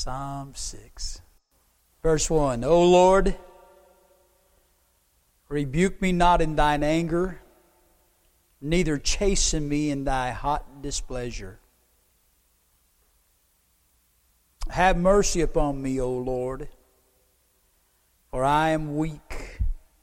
Psalm 6. Verse 1. O Lord, rebuke me not in thine anger, neither chasten me in thy hot displeasure. Have mercy upon me, O Lord, for I am weak.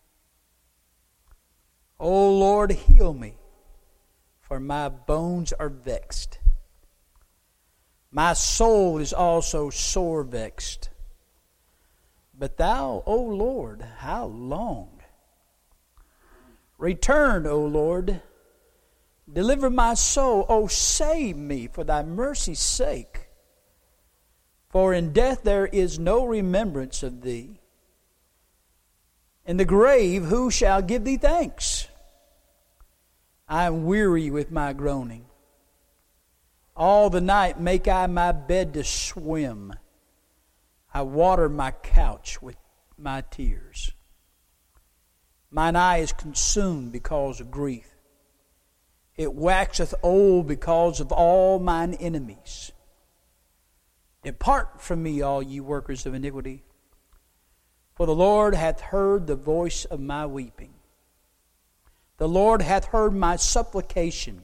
O Lord, heal me, for my bones are vexed. My soul is also sore vexed. But thou, O Lord, how long? Return, O Lord, deliver my soul. O save me for thy mercy's sake. For in death there is no remembrance of thee. In the grave who shall give thee thanks? I am weary with my groaning. All the night make I my bed to swim. I water my couch with my tears. Mine eye is consumed because of grief. It waxeth old because of all mine enemies. Depart from me, all ye workers of iniquity, for the Lord hath heard the voice of my weeping. The Lord hath heard my supplication.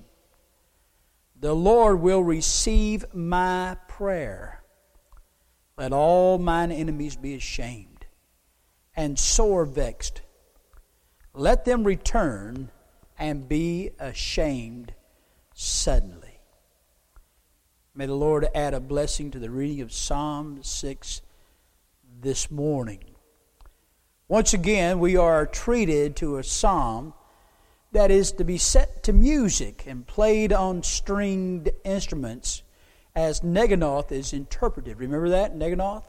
The Lord will receive my prayer. Let all mine enemies be ashamed and sore vexed. Let them return and be ashamed suddenly. May the Lord add a blessing to the reading of Psalm 6 this morning. Once again, we are treated to a psalm that is to be set to music and played on stringed instruments as Neginoth is interpreted. Remember that, Neginoth?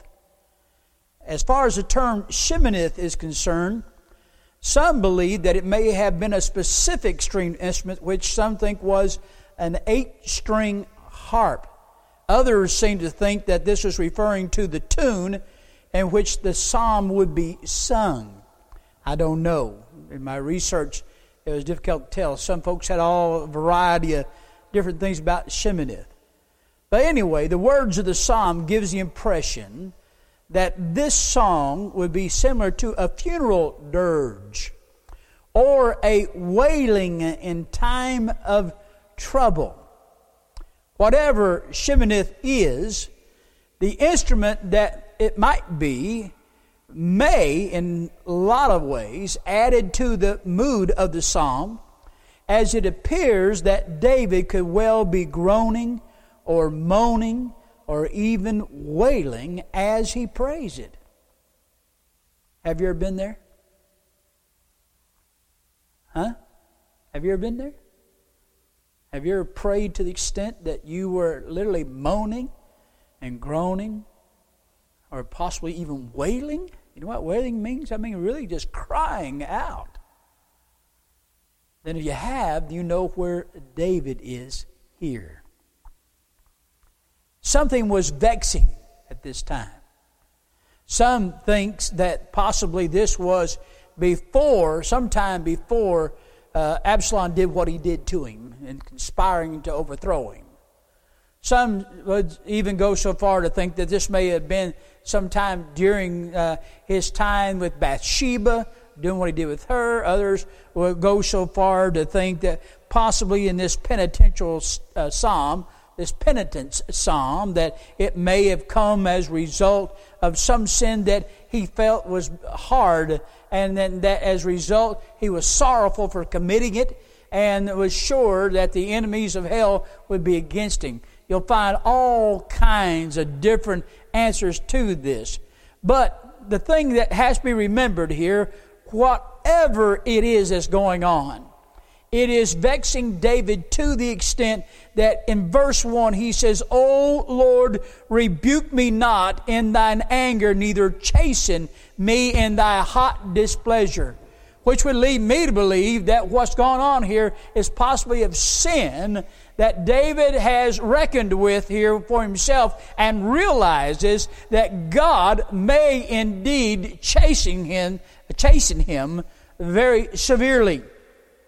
As far as the term Sheminith is concerned, some believe that it may have been a specific stringed instrument, which some think was an 8-string harp. Others seem to think that this was referring to the tune in which the psalm would be sung. I don't know. In my research, it was difficult to tell. Some folks had a variety of different things about Sheminith. But anyway, the words of the psalm gives the impression that this song would be similar to a funeral dirge or a wailing in time of trouble. Whatever Sheminith is, the instrument that it might be may, in a lot of ways, added to the mood of the psalm, as it appears that David could well be groaning or moaning or even wailing as he prays it. Have you ever been there? Huh? Have you ever been there? Have you ever prayed to the extent that you were literally moaning and groaning or possibly even wailing? You know what wailing means? I mean, really just crying out. Then if you have, you know where David is here. Something was vexing at this time. Some thinks that possibly this was sometime before Absalom did what he did to him and conspiring to overthrow him. Some would even go so far to think that this may have been sometime during his time with Bathsheba, doing what he did with her. Others would go so far to think that possibly in this penitential psalm, this penitence psalm, that it may have come as a result of some sin that he felt was hard, and then that as a result he was sorrowful for committing it and was sure that the enemies of hell would be against him. You'll find all kinds of different answers to this. But the thing that has to be remembered here, whatever it is that's going on, it is vexing David to the extent that in verse 1 he says, O Lord, rebuke me not in thine anger, neither chasten me in thy hot displeasure. Which would lead me to believe that what's going on here is possibly of sin that David has reckoned with here for himself and realizes that God may indeed chasten him very severely.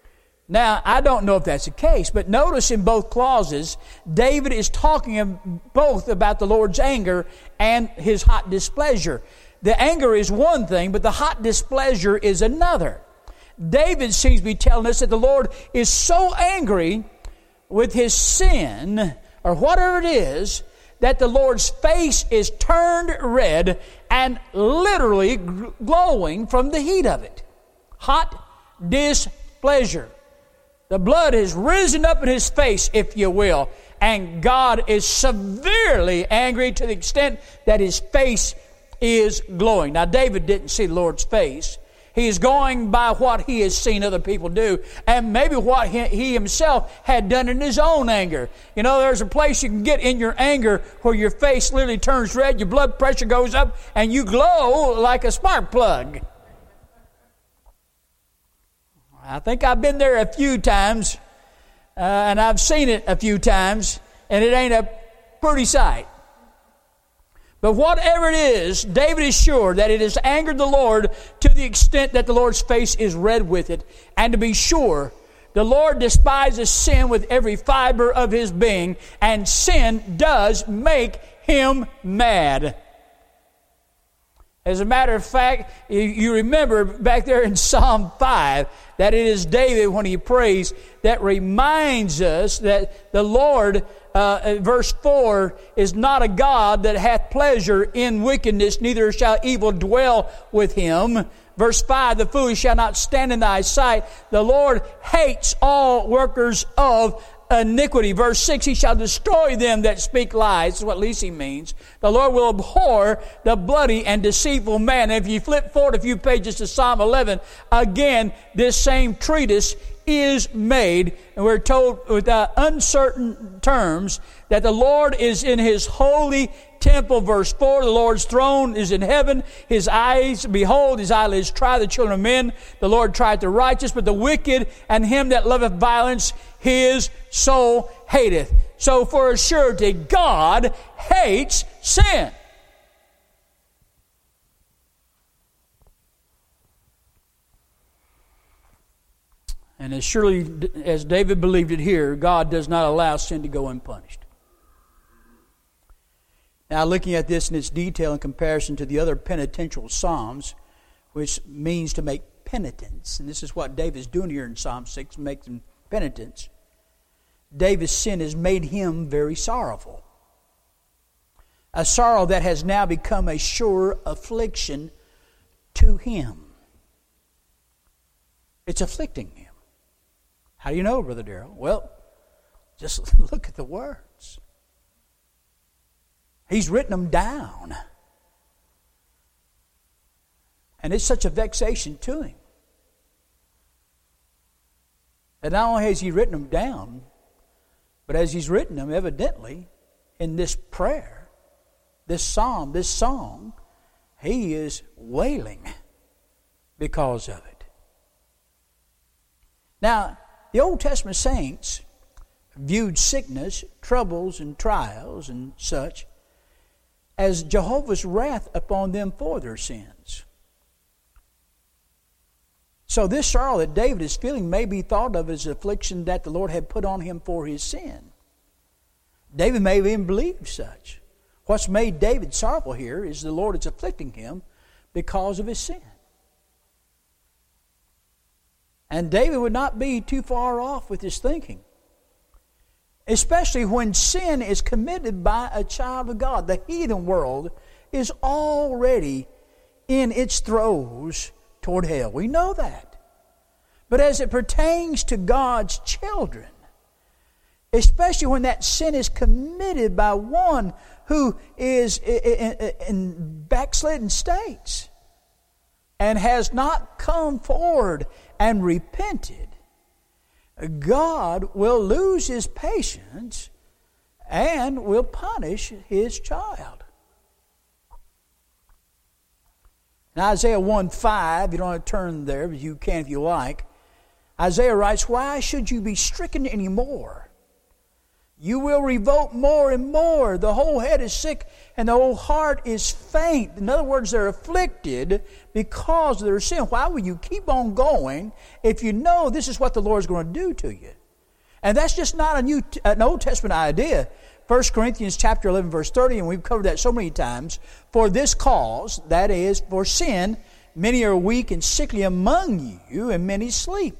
Now, I don't know if that's the case, but notice in both clauses, David is talking both about the Lord's anger and his hot displeasure. The anger is one thing, but the hot displeasure is another. David seems to be telling us that the Lord is so angry with his sin, or whatever it is, that the Lord's face is turned red and literally glowing from the heat of it. Hot displeasure. The blood has risen up in his face, if you will, and God is severely angry to the extent that his face is glowing. Now, David didn't see the Lord's face. He is going by what he has seen other people do, and maybe what he himself had done in his own anger. You know, there's a place you can get in your anger where your face literally turns red, your blood pressure goes up, and you glow like a spark plug. I think I've been there a few times, and I've seen it a few times, and it ain't a pretty sight. But whatever it is, David is sure that it has angered the Lord to the extent that the Lord's face is red with it. And to be sure, the Lord despises sin with every fiber of his being, and sin does make him mad. As a matter of fact, you remember back there in Psalm 5 that it is David, when he prays, that reminds us that the Lord, verse 4, is not a God that hath pleasure in wickedness, neither shall evil dwell with him. Verse 5, the foolish shall not stand in thy sight. The Lord hates all workers of iniquity. Verse 6, he shall destroy them that speak lies. This is what Lisi means. The Lord will abhor the bloody and deceitful man. And if you flip forward a few pages to Psalm 11, again, this same treatise is made, and we're told without uncertain terms that the Lord is in his holy temple. Verse 4, the Lord's throne is in heaven. His eyes, behold, his eyelids try the children of men. The Lord trieth the righteous, but the wicked and him that loveth violence, his soul hateth. So for a surety, God hates sin. And as surely as David believed it here, God does not allow sin to go unpunished. Now, looking at this in its detail in comparison to the other penitential psalms, which means to make penitence, and this is what David's doing here in Psalm 6, making penitence. David's sin has made him very sorrowful. A sorrow that has now become a sure affliction to him. It's afflicting him. How do you know, Brother Darrell? Well, just look at the words. He's written them down. And it's such a vexation to him. And not only has he written them down, but as he's written them, evidently, in this prayer, this psalm, this song, he is wailing because of it. Now, the Old Testament saints viewed sickness, troubles, and trials and such as Jehovah's wrath upon them for their sins. So this sorrow that David is feeling may be thought of as affliction that the Lord had put on him for his sin. David may have even believed such. What's made David sorrowful here is the Lord is afflicting him because of his sin. And David would not be too far off with his thinking. Especially when sin is committed by a child of God. The heathen world is already in its throes toward hell. We know that. But as it pertains to God's children, especially when that sin is committed by one who is in backslidden states and has not come forward and repented, God will lose his patience and will punish his child. In Isaiah 1:5, you don't have to turn there, but you can if you like. Isaiah writes, "Why should you be stricken anymore? You will revolt more and more. The whole head is sick and the whole heart is faint. In other words, they're afflicted because of their sin. Why will you keep on going if you know this is what the Lord's going to do to you? And that's just not an Old Testament idea. 1 Corinthians chapter 11, verse 30, and we've covered that so many times. For this cause, that is, for sin, many are weak and sickly among you, and many sleep.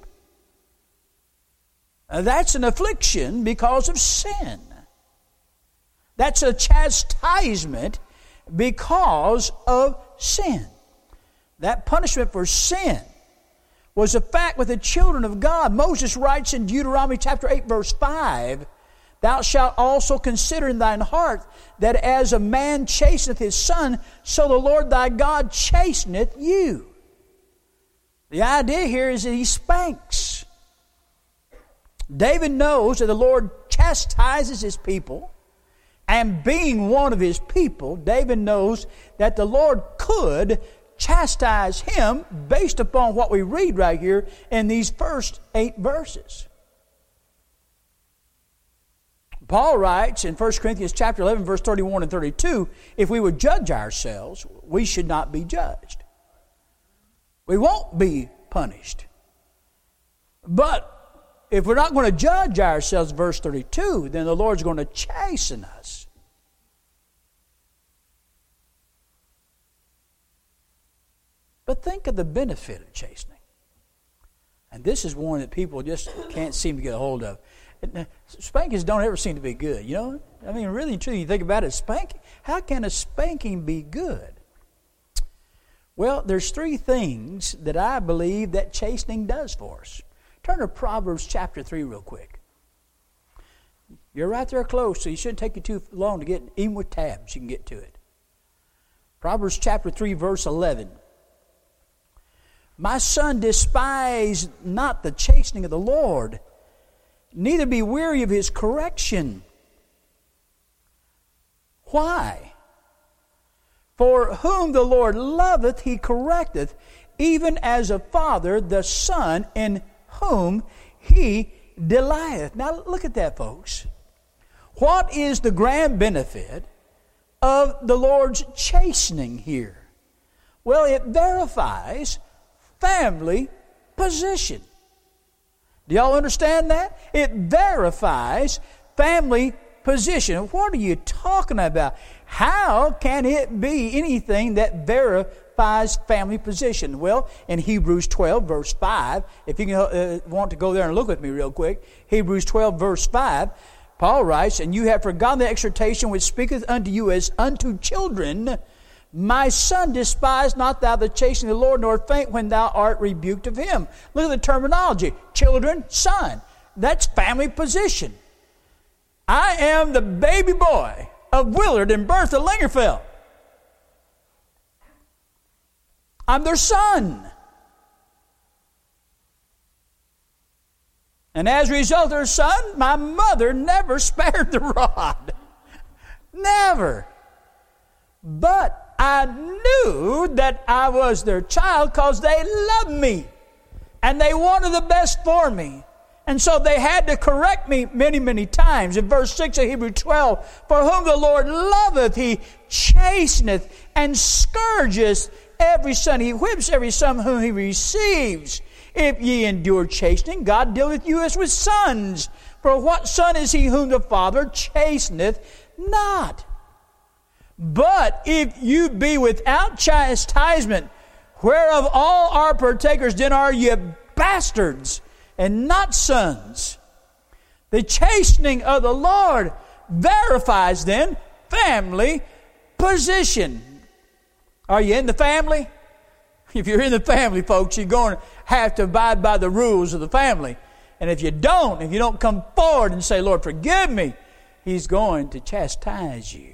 That's an affliction because of sin. That's a chastisement because of sin. That punishment for sin was a fact with the children of God. Moses writes in Deuteronomy chapter 8, verse 5, Thou shalt also consider in thine heart that as a man chasteneth his son, so the Lord thy God chasteneth you. The idea here is that he spanks. David knows that the Lord chastises his people, and being one of his people, David knows that the Lord could chastise him based upon what we read right here in these first 8 verses. Paul writes in 1 Corinthians chapter 11, verse 31 and 32, if we would judge ourselves, we should not be judged. We won't be punished. But if we're not going to judge ourselves, verse 32, then the Lord's going to chasten us. But think of the benefit of chastening. And this is one that people just can't seem to get a hold of. Spankings don't ever seem to be good, you know? I mean, really and truly, you think about it, spanking. How can a spanking be good? Well, there's 3 things that I believe that chastening does for us. Turn to Proverbs chapter 3 real quick. You're right there close, so you shouldn't take you too long to get, even with tabs, you can get to it. Proverbs chapter 3, verse 11. My son, despise not the chastening of the Lord, neither be weary of his correction. Why? For whom the Lord loveth, he correcteth, even as a father the son in whom he delighteth. Now look at that, folks. What is the grand benefit of the Lord's chastening here? Well, it verifies family position. Do y'all understand that? It verifies family position. What are you talking about? How can it be anything that verifies family position? Well, in Hebrews 12, verse 5, if you can, want to go there and look with me real quick, Hebrews 12, verse 5, Paul writes, And you have forgotten the exhortation which speaketh unto you as unto children. My son, despise not thou the chastening of the Lord, nor faint when thou art rebuked of him. Look at the terminology. Children, son. That's family position. I am the baby boy of Willard and Bertha Lingerfeld. I'm their son. And as a result of their son, my mother never spared the rod. Never. But I knew that I was their child because they loved me. And they wanted the best for me. And so they had to correct me many, many times. In verse 6 of Hebrews 12, For whom the Lord loveth, he chasteneth and scourgeth every son. He whips every son whom he receives. If ye endure chastening, God dealeth with you as with sons. For what son is he whom the Father chasteneth not? But if you be without chastisement, whereof all are partakers, then are ye bastards and not sons. The chastening of the Lord verifies then family position. Are you in the family? If you're in the family, folks, you're going to have to abide by the rules of the family. And if you don't come forward and say, Lord, forgive me, he's going to chastise you.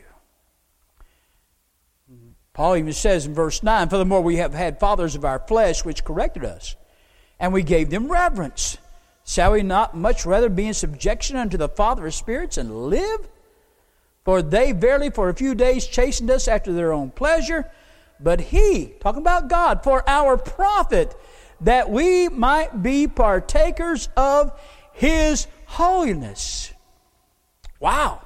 Paul even says in verse 9, Furthermore, we have had fathers of our flesh which corrected us, and we gave them reverence. Shall we not much rather be in subjection unto the Father of spirits and live? For they verily for a few days chastened us after their own pleasure, but he, talking about God, for our profit, that we might be partakers of his holiness. Wow.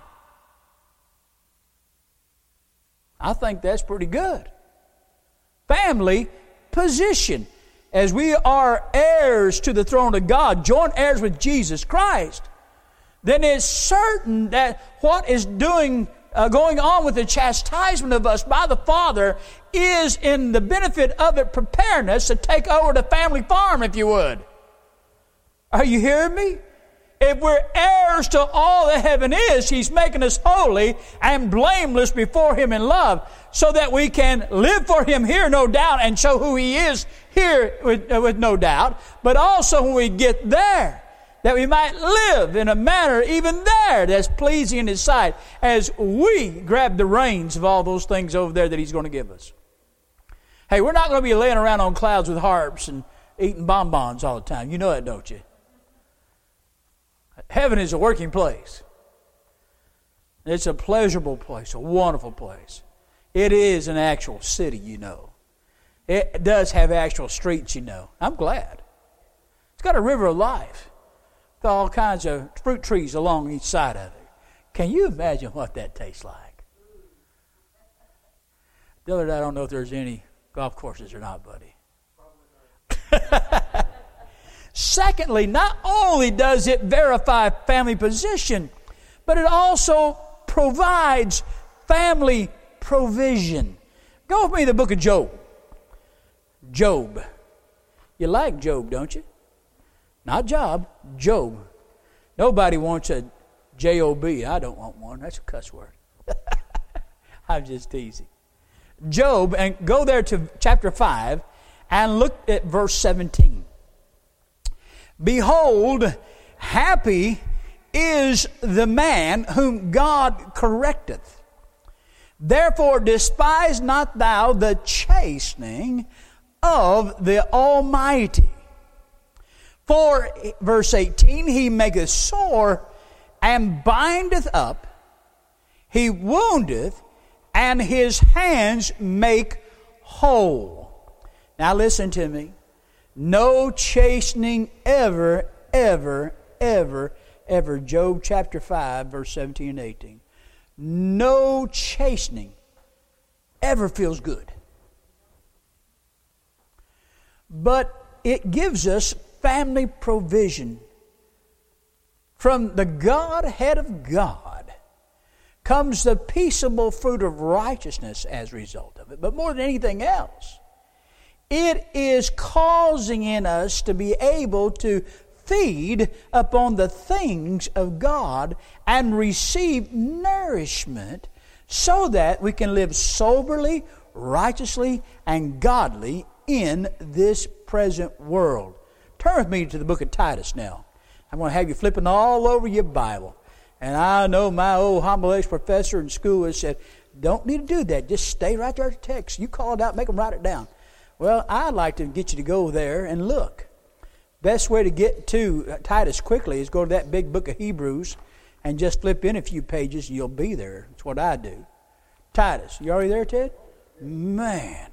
I think that's pretty good. Family position. As we are heirs to the throne of God, joint heirs with Jesus Christ, then it's certain that what is going on with the chastisement of us by the Father is, in the benefit of it, preparing us to take over the family farm, if you would. Are you hearing me? If we're heirs to all that heaven is, He's making us holy and blameless before Him in love, so that we can live for Him here, no doubt, and show who He is here with no doubt, but also when we get there, that we might live in a manner even there that's pleasing in His sight, as we grab the reins of all those things over there that He's going to give us. Hey, we're not going to be laying around on clouds with harps and eating bonbons all the time. You know that, don't you? Heaven is a working place. It's a pleasurable place, a wonderful place. It is an actual city, you know. It does have actual streets, you know. I'm glad. It's got a river of life with all kinds of fruit trees along each side of it. Can you imagine what that tastes like? Dillard, I don't know if there's any golf courses or not, buddy. Secondly, not only does it verify family position, but it also provides family provision. Go with me to the book of Job. Job. You like Job, don't you? Not Job, Job. Nobody wants a J-O-B. I don't want one. That's a cuss word. I'm just teasing. Job, and go there to chapter 5 and look at verse 17. Behold, happy is the man whom God correcteth. Therefore despise not thou the chastening of the Almighty. For, verse 18, He maketh sore and bindeth up. He woundeth, and His hands make whole. Now listen to me. No chastening ever, ever, ever, ever. Job chapter 5, verse 17 and 18. No chastening ever feels good. But it gives us family provision. From the Godhead of God comes the peaceable fruit of righteousness as a result of it. But more than anything else, it is causing in us to be able to feed upon the things of God and receive nourishment so that we can live soberly, righteously, and godly in this present world. Turn with me to the book of Titus now. I'm going to have you flipping all over your Bible. And I know my old homiletics professor in school has said, don't need to do that. Just stay right there at the text. You call it out, make them write it down. Well, I'd like to get you to go there and look. Best way to get to Titus quickly is go to that big book of Hebrews and just flip in a few pages and you'll be there. That's what I do. Titus, you already there, Ted? Man.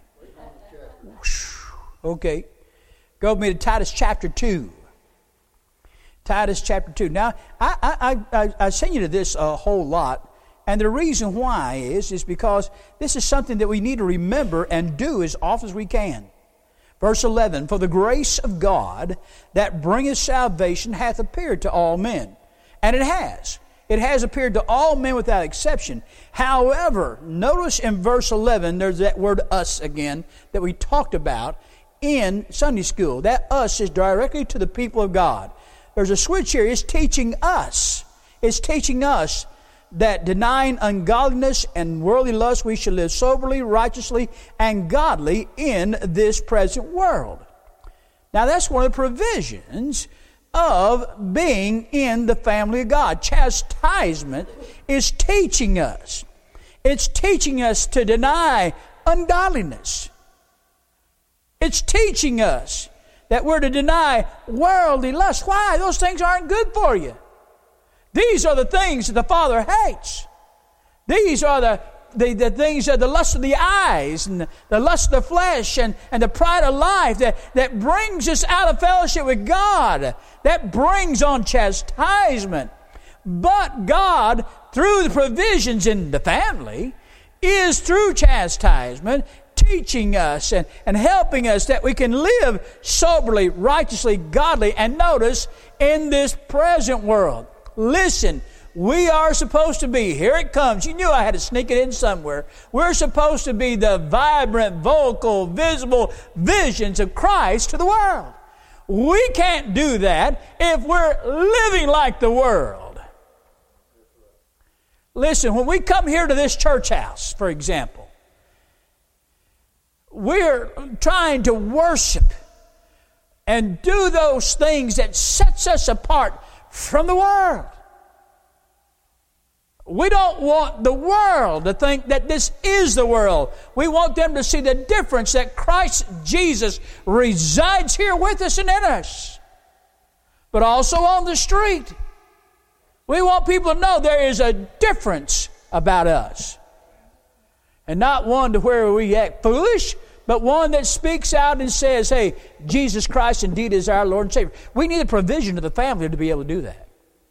Okay. Go with me to Titus chapter 2. Titus chapter 2. Now, I sent you to this a whole lot. And the reason why is because this is something that we need to remember and do as often as we can. Verse 11, for the grace of God that bringeth salvation hath appeared to all men. And it has. It has appeared to all men without exception. However, notice in verse 11, there's that word us again that we talked about in Sunday school. That us is directly to the people of God. There's a switch here. It's teaching us. It's teaching us that denying ungodliness and worldly lust, we should live soberly, righteously, and godly in this present world. Now, that's one of the provisions of being in the family of God. Chastisement is teaching us. It's teaching us to deny ungodliness. It's teaching us that we're to deny worldly lust. Why? Those things aren't good for you. These are the things that the Father hates. These are the things that the lust of the eyes and the lust of the flesh and the pride of life that brings us out of fellowship with God. That brings on chastisement. But God, through the provisions in the family, is through chastisement teaching us and helping us that we can live soberly, righteously, godly, and notice, in this present world. Listen, we are supposed to be, here it comes. You knew I had to sneak it in somewhere. We're supposed to be the vibrant, vocal, visible visions of Christ to the world. We can't do that if we're living like the world. Listen, when we come here to this church house, for example, we're trying to worship and do those things that sets us apart from the world. We don't want the world to think that this is the world. We want them to see the difference that Christ Jesus resides here with us and in us, but also on the street. We want people to know there is a difference about us. And not one to where we act foolish, but one that speaks out and says, hey, Jesus Christ indeed is our Lord and Savior. We need a provision of the family to be able to do that.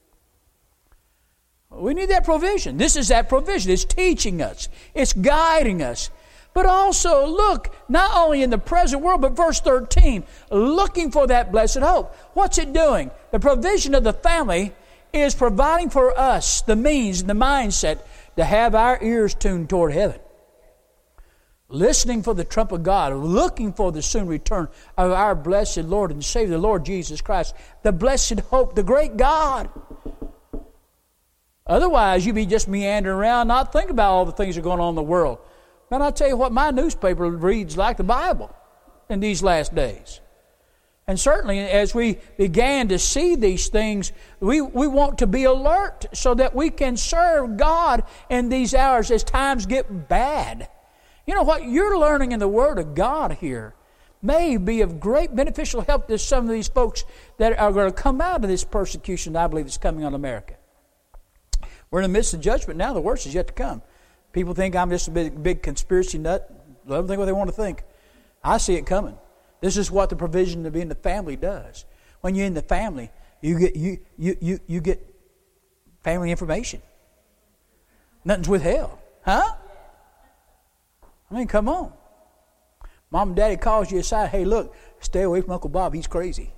We need that provision. This is that provision. It's teaching us. It's guiding us. But also, look, not only in the present world, but verse 13, looking for that blessed hope. What's it doing? The provision of the family is providing for us the means and the mindset to have our ears tuned toward heaven. Listening for the trump of God, looking for the soon return of our blessed Lord and Savior, the Lord Jesus Christ, the blessed hope, the great God. Otherwise, you'd be just meandering around, not thinking about all the things that are going on in the world. Man, I'll tell you what, my newspaper reads like the Bible in these last days. And certainly, as we began to see these things, we want to be alert so that we can serve God in these hours as times get bad. You know what? You're learning in the Word of God here may be of great beneficial help to some of these folks that are going to come out of this persecution that I believe is coming on America. We're in the midst of judgment now. The worst is yet to come. People think I'm just a big conspiracy nut. Let them think what they want to think. I see it coming. This is what the provision of being in the family does. When you're in the family, you get family information. Nothing's withheld. Huh? I mean, come on. Mom and Daddy calls you aside. Hey, look, stay away from Uncle Bob. He's crazy.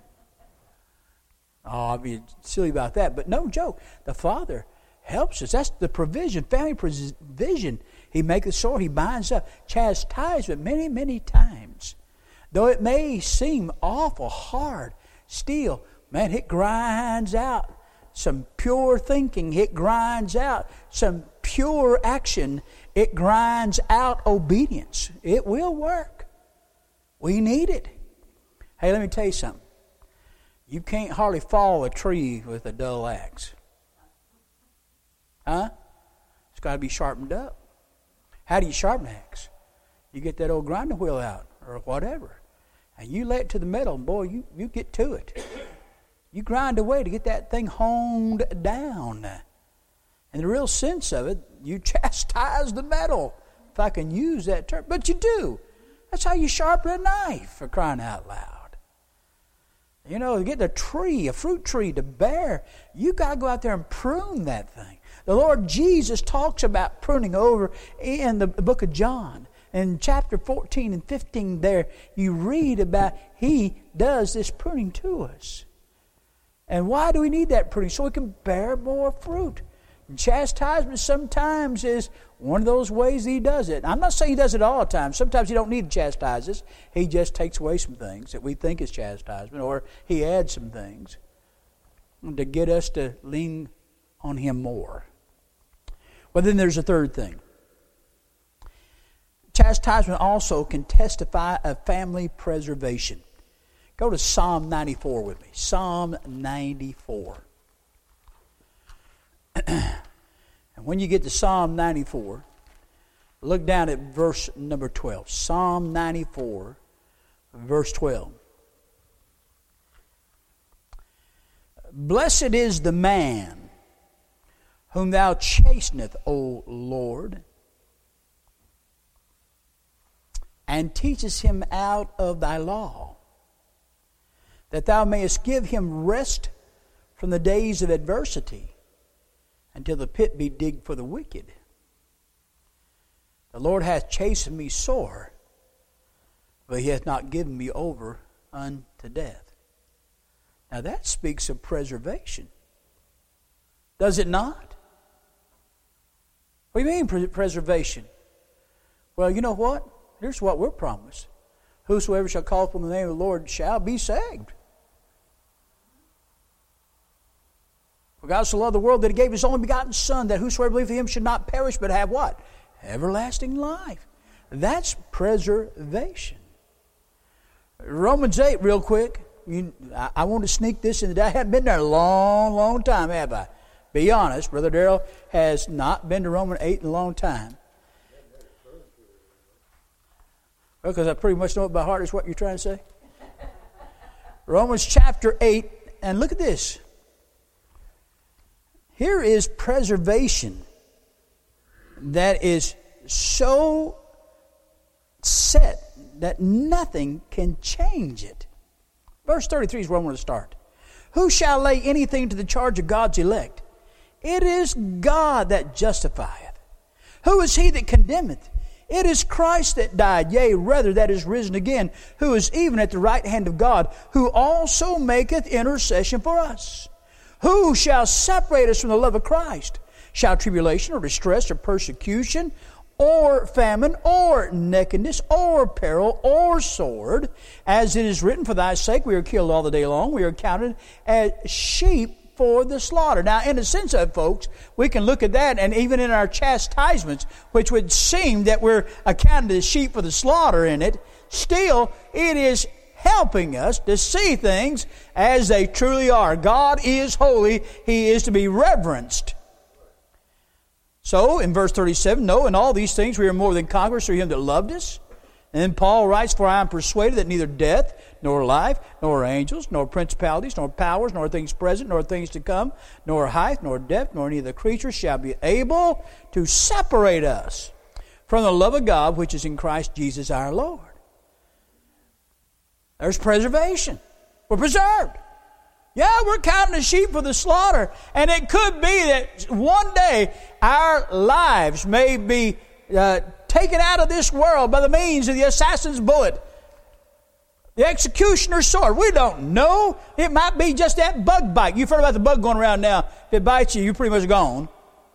Oh, I'd be silly about that. But no joke. The Father helps us. That's the provision, family provision. He makes it sore. He binds up. Chastisement many, many times. Though it may seem awful hard, still, man, it grinds out some pure thinking. It grinds out some pure action. It grinds out obedience. It will work. We need it. Hey, let me tell you something. You can't hardly fall a tree with a dull axe. Huh? It's got to be sharpened up. How do you sharpen an axe? You get that old grinding wheel out or whatever. And you lay it to the metal, and boy, you get to it. You grind away to get that thing honed down. And the real sense of it, you chastise the metal, if I can use that term. But you do. That's how you sharpen a knife, for crying out loud. You know, to get a fruit tree to bear, you got to go out there and prune that thing. The Lord Jesus talks about pruning over in the book of John. In chapter 14 and 15 there, you read about He does this pruning to us. And why do we need that pruning? So we can bear more fruit. And chastisement sometimes is one of those ways He does it. I'm not saying He does it all the time. Sometimes He don't need to chastise us. He just takes away some things that we think is chastisement, or He adds some things to get us to lean on Him more. But then there's a third thing. Chastisement also can testify of family preservation. Go to Psalm 94 with me. Psalm 94. And when you get to Psalm 94, look down at verse number 12. Psalm 94, verse 12. Blessed is the man whom thou chasteneth, O Lord, and teachest him out of thy law, that thou mayest give him rest from the days of adversity, until the pit be digged for the wicked. The Lord hath chastened me sore, but he hath not given me over unto death. Now that speaks of preservation. Does it not? What do you mean preservation? Well, you know what? Here's what we're promised. Whosoever shall call upon the name of the Lord shall be saved. For God so loved the world that he gave his only begotten Son, that whosoever believeth in him should not perish, but have what? Everlasting life. That's preservation. Romans 8, real quick. I want to sneak this in. I haven't been there a long, long time, have I? Be honest, Brother Darrell has not been to Romans 8 in a long time. Well, because I pretty much know it by heart is what you're trying to say. Romans chapter 8, and look at this. Here is preservation that is so set that nothing can change it. Verse 33 is where I want to start. Who shall lay anything to the charge of God's elect? It is God that justifieth. Who is he that condemneth? It is Christ that died, yea, rather that is risen again, who is even at the right hand of God, who also maketh intercession for us. Who shall separate us from the love of Christ? Shall tribulation or distress or persecution or famine or nakedness or peril or sword? As it is written, for thy sake we are killed all the day long. We are counted as sheep for the slaughter. Now, in the sense of, folks, we can look at that, and even in our chastisements, which would seem that we're accounted as sheep for the slaughter in it, still it is helping us to see things as they truly are. God is holy. He is to be reverenced. So, in verse 37, no, in all these things we are more than conquerors through him that loved us. And then Paul writes, for I am persuaded that neither death, nor life, nor angels, nor principalities, nor powers, nor things present, nor things to come, nor height, nor depth, nor any of the creatures shall be able to separate us from the love of God which is in Christ Jesus our Lord. There's preservation. We're preserved. Yeah, we're counting as sheep for the slaughter. And it could be that one day our lives may be taken out of this world by the means of the assassin's bullet, the executioner's sword. We don't know. It might be just that bug bite. You've heard about the bug going around now. If it bites you, you're pretty much gone.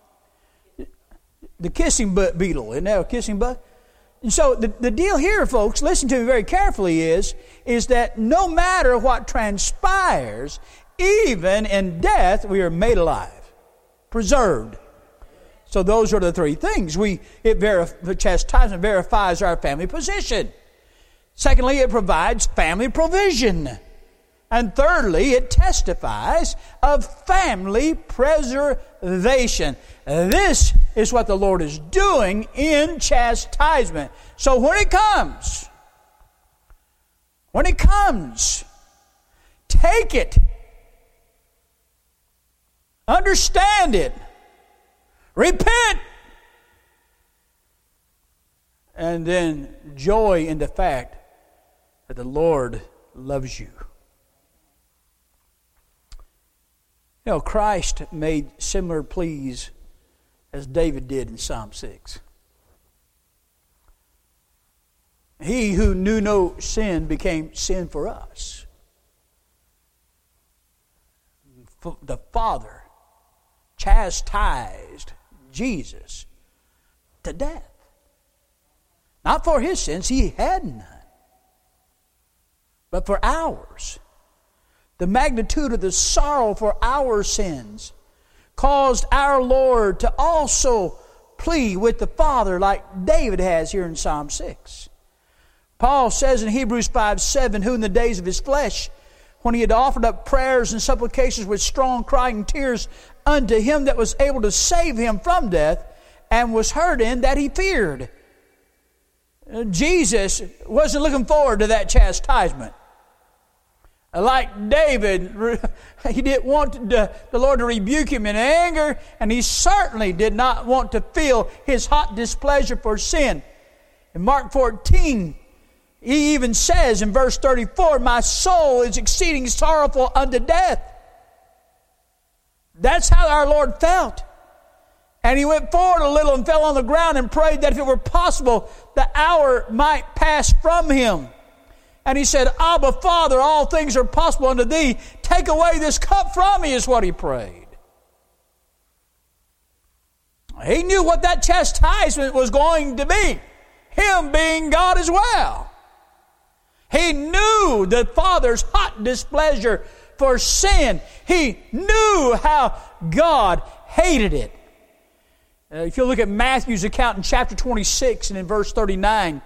The kissing beetle. Isn't that a kissing bug? And so the deal here, folks, listen to me very carefully, is that no matter what transpires, even in death, we are made alive, preserved. So those are the three things. The chastisement verifies our family position. Secondly, it provides family provision. And thirdly, it testifies of family preservation. This is what the Lord is doing in chastisement. So when it comes, take it. Understand it. Repent. And then joy in the fact that the Lord loves you. You know, Christ made similar pleas as David did in Psalm 6. He who knew no sin became sin for us. The Father chastised Jesus to death. Not for his sins, he had none, but for ours. The magnitude of the sorrow for our sins caused our Lord to also plead with the Father like David has here in Psalm 6. Paul says in Hebrews 5:7, who in the days of his flesh, when he had offered up prayers and supplications with strong crying tears unto him that was able to save him from death, and was heard in that he feared. Jesus wasn't looking forward to that chastisement. Like David, he didn't want the Lord to rebuke him in anger, and he certainly did not want to feel his hot displeasure for sin. In Mark 14, he even says in verse 34, my soul is exceeding sorrowful unto death. That's how our Lord felt. And he went forward a little and fell on the ground and prayed that if it were possible, the hour might pass from him. And he said, Abba, Father, all things are possible unto thee. Take away this cup from me, is what he prayed. He knew what that chastisement was going to be. Him being God as well. He knew the Father's hot displeasure for sin. He knew how God hated it. If you look at Matthew's account in chapter 26 and in verse 39,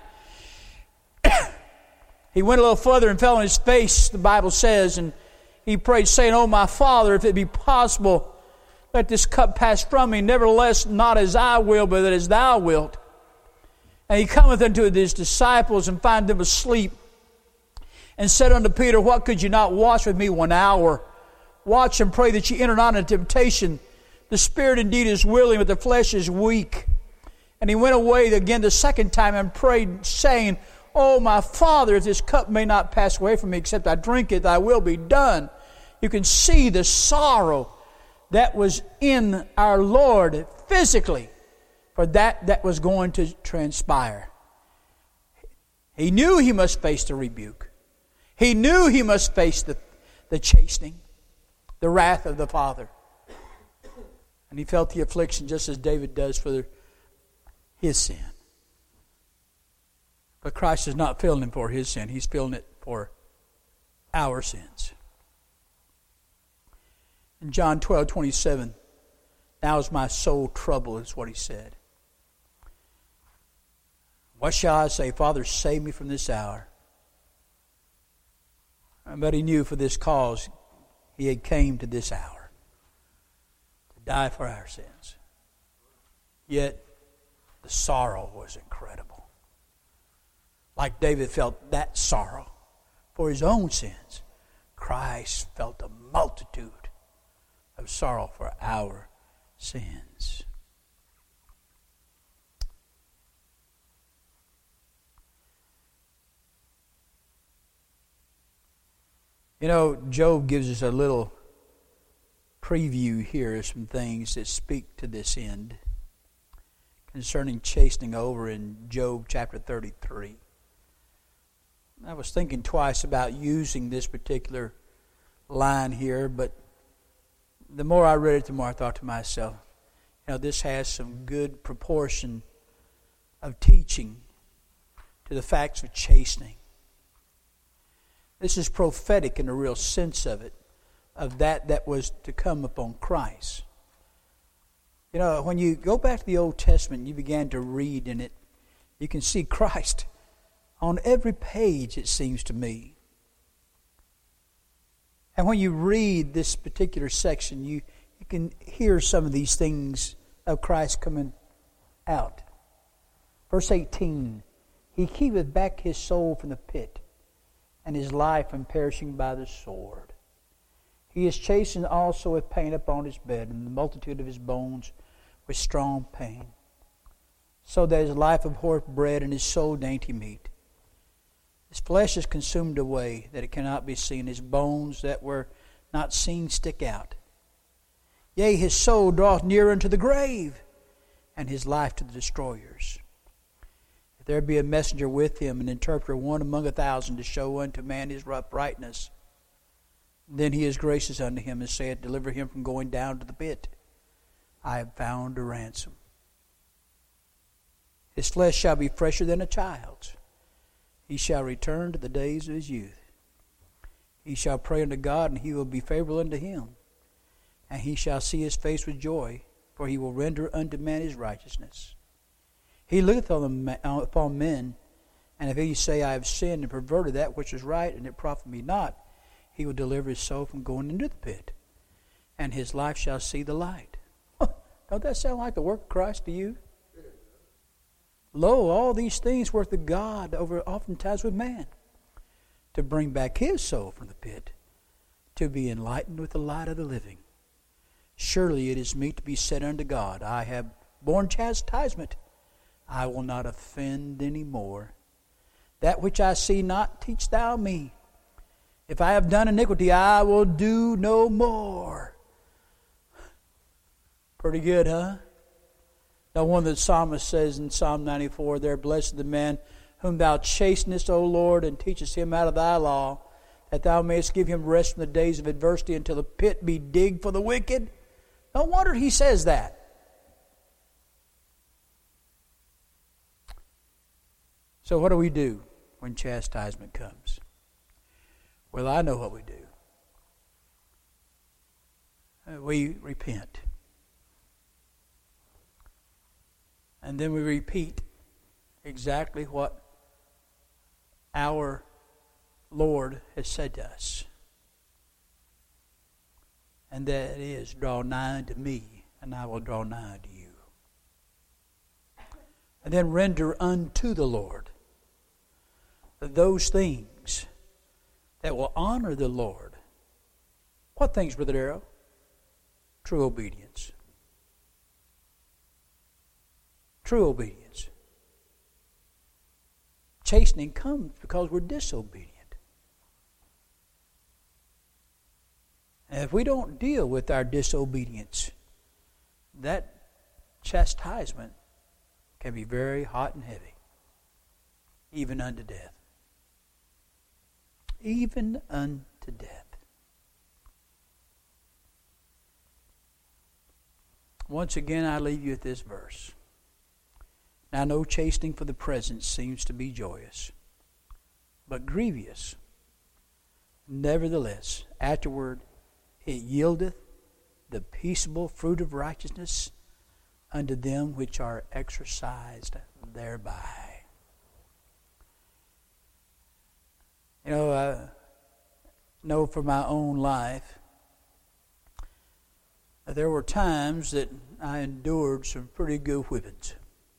he went a little further and fell on his face, the Bible says, and he prayed, saying, Oh, my Father, if it be possible, let this cup pass from me. Nevertheless, not as I will, but as thou wilt. And he cometh unto his disciples and find them asleep, and said unto Peter, What, could you not watch with me 1 hour? Watch and pray that ye enter not into temptation. The spirit indeed is willing, but the flesh is weak. And he went away again the second time and prayed, saying, Oh, my Father, if this cup may not pass away from me, except I drink it, thy will be done. You can see the sorrow that was in our Lord physically for that was going to transpire. He knew he must face the rebuke. He knew he must face the chastening, the wrath of the Father. And he felt the affliction just as David does for his sin. But Christ is not feeling him for his sin. He's feeling it for our sins. In John 12:27, now is my soul troubled, is what he said. What shall I say? Father, save me from this hour. But he knew for this cause he had came to this hour, to die for our sins. Yet the sorrow was incredible. Like David felt that sorrow for his own sins, Christ felt a multitude of sorrow for our sins. You know, Job gives us a little preview here of some things that speak to this end concerning chastening over in Job chapter 33. I was thinking twice about using this particular line here, but the more I read it, the more I thought to myself, this has some good proportion of teaching to the facts of chastening. This is prophetic in the real sense of it, of that was to come upon Christ. When you go back to the Old Testament and you began to read in it, you can see Christ on every page, it seems to me. And when you read this particular section, you can hear some of these things of Christ coming out. Verse 18, He keepeth back his soul from the pit, and his life from perishing by the sword. He is chastened also with pain upon his bed, and the multitude of his bones with strong pain, so that his life abhorreth bread, and his soul dainty meat. His flesh is consumed away, that it cannot be seen. His bones that were not seen stick out. Yea, his soul draweth near unto the grave, and his life to the destroyers. If there be a messenger with him, an interpreter, one among 1,000, to show unto man his uprightness, then he is gracious unto him, and saith, Deliver him from going down to the pit. I have found a ransom. His flesh shall be fresher than a child's. He shall return to the days of his youth. He shall pray unto God, and he will be favorable unto him. And he shall see his face with joy, for he will render unto man his righteousness. He looketh upon men, and if he say, I have sinned and perverted that which is right, and it profit me not, he will deliver his soul from going into the pit, and his life shall see the light. Don't that sound like the work of Christ to you? Lo, all these things work the God over oftentimes with man, to bring back his soul from the pit, to be enlightened with the light of the living. Surely it is meet to be said unto God, I have borne chastisement, I will not offend any more. That which I see not, teach thou me. If I have done iniquity, I will do no more. Pretty good, huh? No wonder the psalmist says in Psalm 94, there, blessed the man whom thou chastenest, O Lord, and teachest him out of thy law, that thou mayest give him rest from the days of adversity until the pit be digged for the wicked. No wonder he says that. So what do we do when chastisement comes? Well, I know what we do. We repent. And then we repeat exactly what our Lord has said to us. And that is, draw nigh unto me, and I will draw nigh unto you. And then render unto the Lord those things that will honor the Lord. What things, Brother Darrow? True obedience. True obedience. Chastening comes because we're disobedient. And if we don't deal with our disobedience, that chastisement can be very hot and heavy, even unto death. Even unto death. Once again, I leave you with this verse. Now, no chastening for the present seems to be joyous, but grievous. Nevertheless, afterward it yieldeth the peaceable fruit of righteousness unto them which are exercised thereby. You know, I know for my own life that there were times that I endured some pretty good whippings.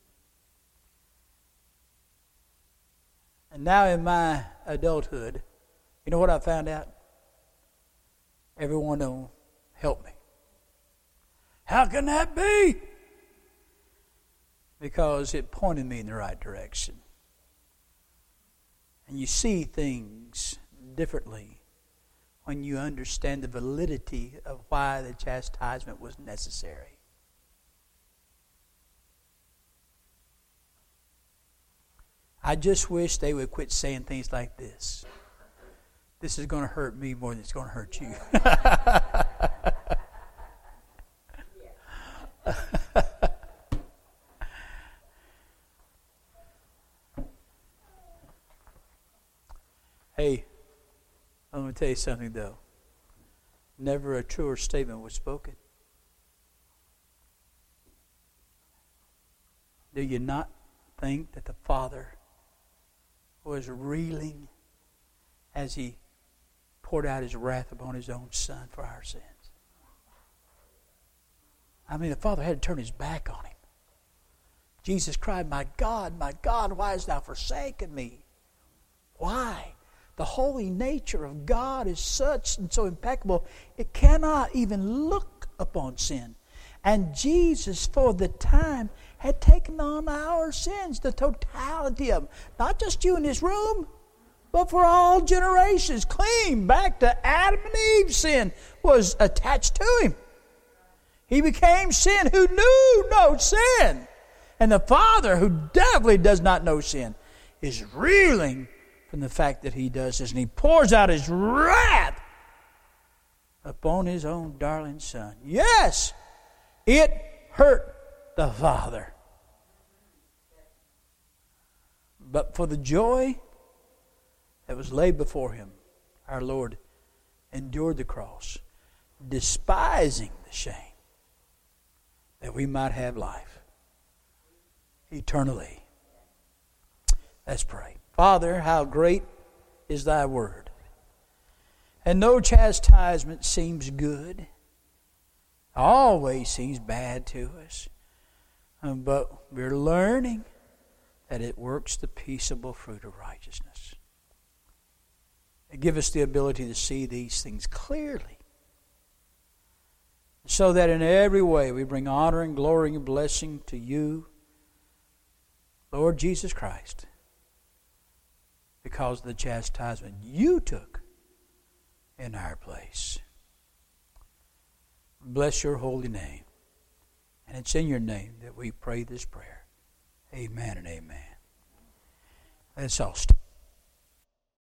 And now in my adulthood, you know what I found out? Everyone will help me. How can that be? Because it pointed me in the right direction. And you see things differently when you understand the validity of why the chastisement was necessary. I just wish they would quit saying things like this. This is going to hurt me more than it's going to hurt you. Hey, I'm going to tell you something though. Never a truer statement was spoken. Do you not think that the Father was reeling as He poured out His wrath upon His own Son for our sins? I mean, the Father had to turn His back on Him. Jesus cried, my God, why hast thou forsaken me? Why? The holy nature of God is such and so impeccable, it cannot even look upon sin. And Jesus, for the time, had taken on our sins, the totality of them. Not just you in this room, but for all generations. Clean back to Adam and Eve's sin was attached to Him. He became sin who knew no sin. And the Father, who definitely does not know sin, is reeling from the fact that He does this. And He pours out His wrath upon His own darling Son. Yes, it hurt the Father. But for the joy that was laid before Him, our Lord endured the cross, despising the shame, that we might have life eternally. Let's pray. Father, how great is Thy word. And no chastisement seems good. Always seems bad to us. But we're learning that it works the peaceable fruit of righteousness. Give us the ability to see these things clearly, so that in every way we bring honor and glory and blessing to You, Lord Jesus Christ, because of the chastisement You took in our place. Bless Your holy name. And it's in your name that we pray this prayer. Amen and amen. Let's all stand.